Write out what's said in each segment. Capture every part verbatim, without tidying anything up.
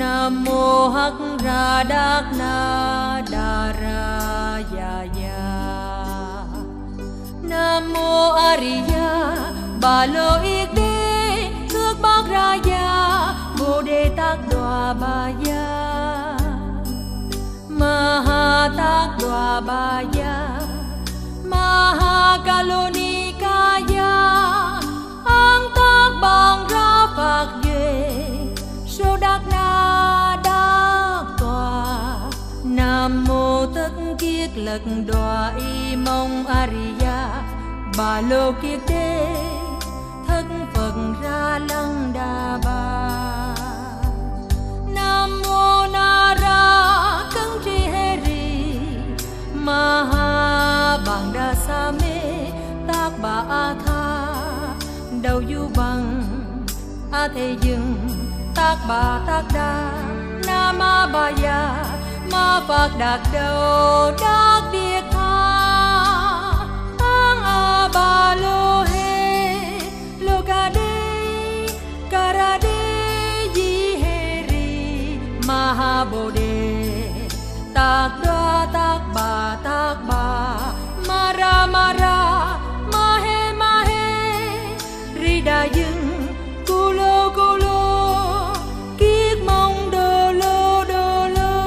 Nam mô Hắc Ra Đắc Na Đà Ra Ya Ya. Nam mô A Di Đà Bà Lô Yết Đế Thước Bát Ra Ya Bồ Đề Tát Đọa Bà Ya Ma Tát Đọa Bà Ya Ma Ca Lô Ni Ca Ya An Tát Bằng Ra Phật Duệ Sô Đắc Na Đắc Tòa. Nam mô Tất Kiết Lật Đọa Y Mông A Di Đà Bà Lô Kiết Đế Thất Phật Ra Lăng Đà Bà. Nam mô Na Ra Cấn Tri Hê Ri Ma Ha Bằng Đa Sa Mê Tác Bà A Tha Đầu Du Bằng A Thế Dừng Tác Bà Tác Đa Nam Ma Ba Ya Ma Phật Đạt Đầu Đắc Địa Tha An A Ba Lô Hê Lô Ca Đê Ca Ra Đê Di Hê Ri Ma Ha Bồ Đề Tác Đa Tác Bà Tác Bà Ma Ra Ma Ra Ma Hê Ma Hê Ri Đà Dừng Cu Lô Cu Lô Kiết Mông Đô Lô Đô Lô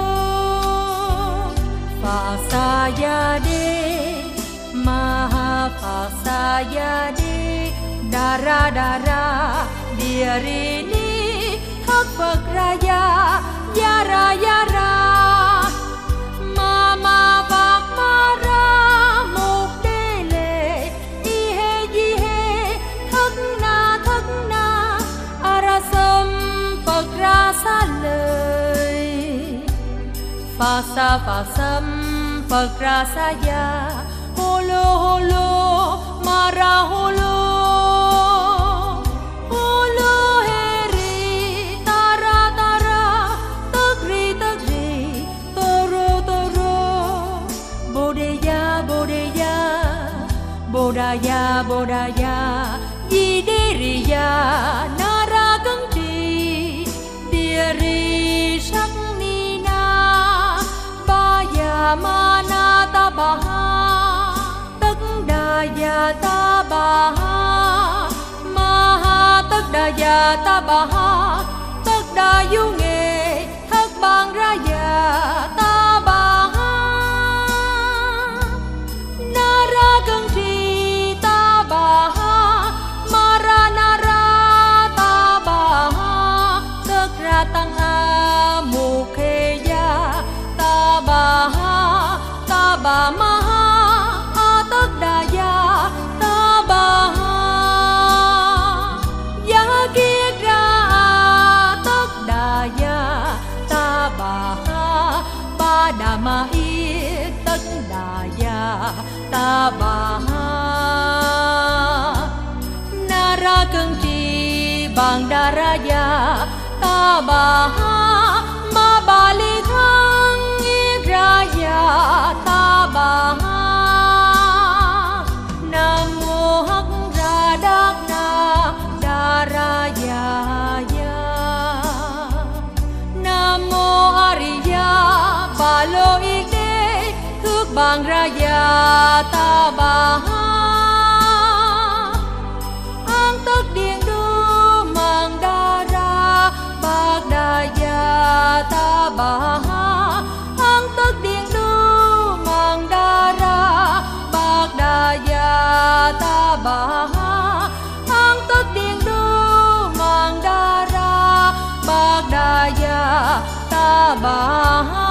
Phật Sa Ya Đê Ma Ha Phật Sa Ya Đê Đà Ra Đà Ra Địa Ri Ni Thất Phật Ra Ya Ya Ra Ya Ra Ma Ma Phật Ma Ra Một Đê Lệ Y Hê Di Hê Thất Na Thất Na A Ra Sâm Phật Ra Xá Lợi Phật Sa Phật Sâm Phật Ra Xá Ya Hô Lô Hô Lô Ma Ra Hô Lô Hô Lô Hê Ri Ta Ra Ta Ra Tất Ri Tất Ri Tô Rô Tô Rô Bồ Đề Ya Bồ Đề Ya Bồ Đà Ya Bồ Đà Ya Di Đê Ri Ya Na Ra Cấn Trì Địa Ri Sắc Ni Na Ba Ya Ma Na Ta Ba Ha Tất Đà Ya Ta Ba Ha Ma Ha Tất Đà Ya Ta Ba Ha Tất Đà Du Nghệ Thất Bang Ra Ya Ta Ba Ha Na Ra Cấn Trì Ta Ba Ha Ma Ra Na Ra Ta Ba Ha Tất Ra Tăng A Mù Khê Ya Ta Ba Ha Ta Ba Ma Ha A Tất Đà Ya Ta Ba Ha Ya Kiết Ra A Tất Đà Ya Ta Ba Ha Ba Đà Ma Yết Tất Đà Ya Ta Ba Ha Na Ra Cấn Trì Bằng Đà Ra Ya Ta Ba Ha Ma Ba Li Thăng Yết Ra Ya Ta Ba Ha. Nam mô Hắc Ra Đắc Na Đà Ra Ya Ya. Nam mô A Di Đà Bà Lô Yết Đế Thước Bằng Ra Ya Ta Ba Ha An Tất Điện Đô Mang Đà Ra Bát Đà Ya Ta Ba Ha An Tất Điện Đô Mang Đà Ra Bát Đà Ya Ta Ba Ha An Tất Điện Đô Mang Đà Ra Bát Đà Ya Ta Ba Ha.